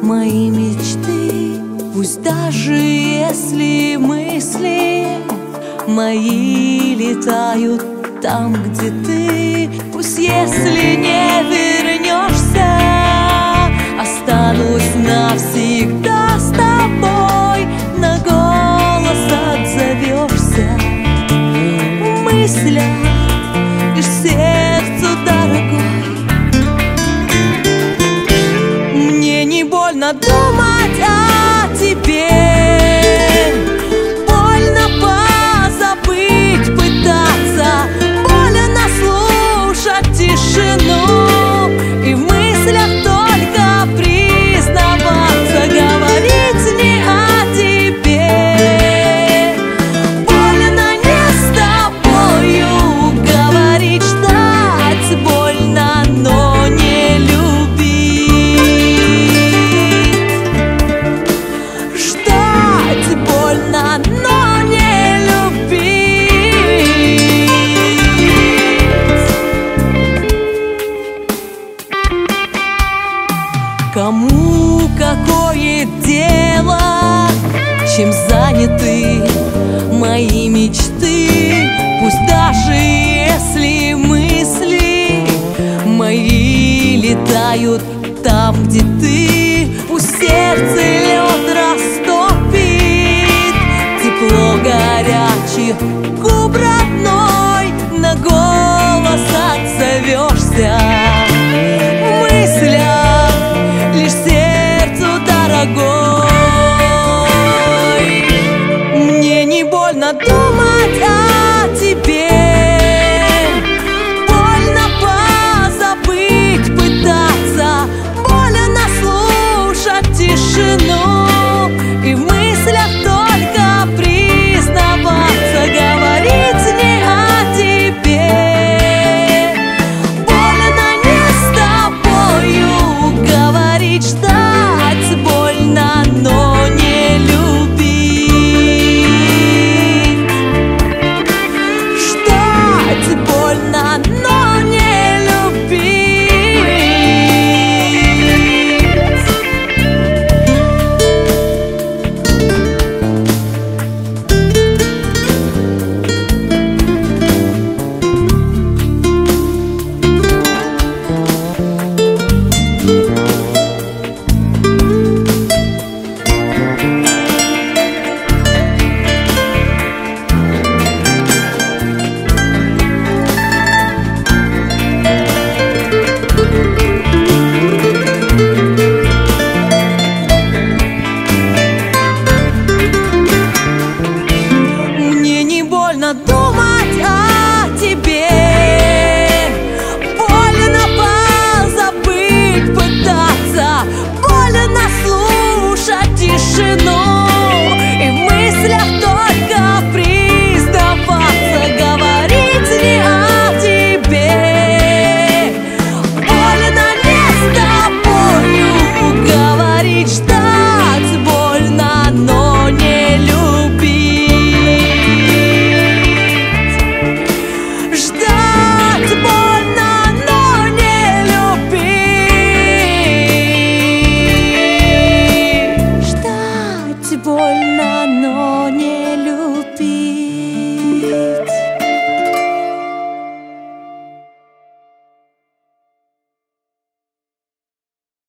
мои мечты. Пусть даже если мысли мои летают там, где ты. Пусть если не вернешься, останусь навсегда с тобой. На голос отзовешься в мыслях, лишь сердцу дорогой. Мне не больно думать о тебе, больно позабыть пытаться, больно слушать тишину и в мыслях только признаваться, говорить не о тебе. Больно не с тобою говорить, ждать больно, но не любить. Ждать больно, но не любить. Кому какое дело, чем заняты мои мечты? Пусть даже если мысли мои летают там, где ты.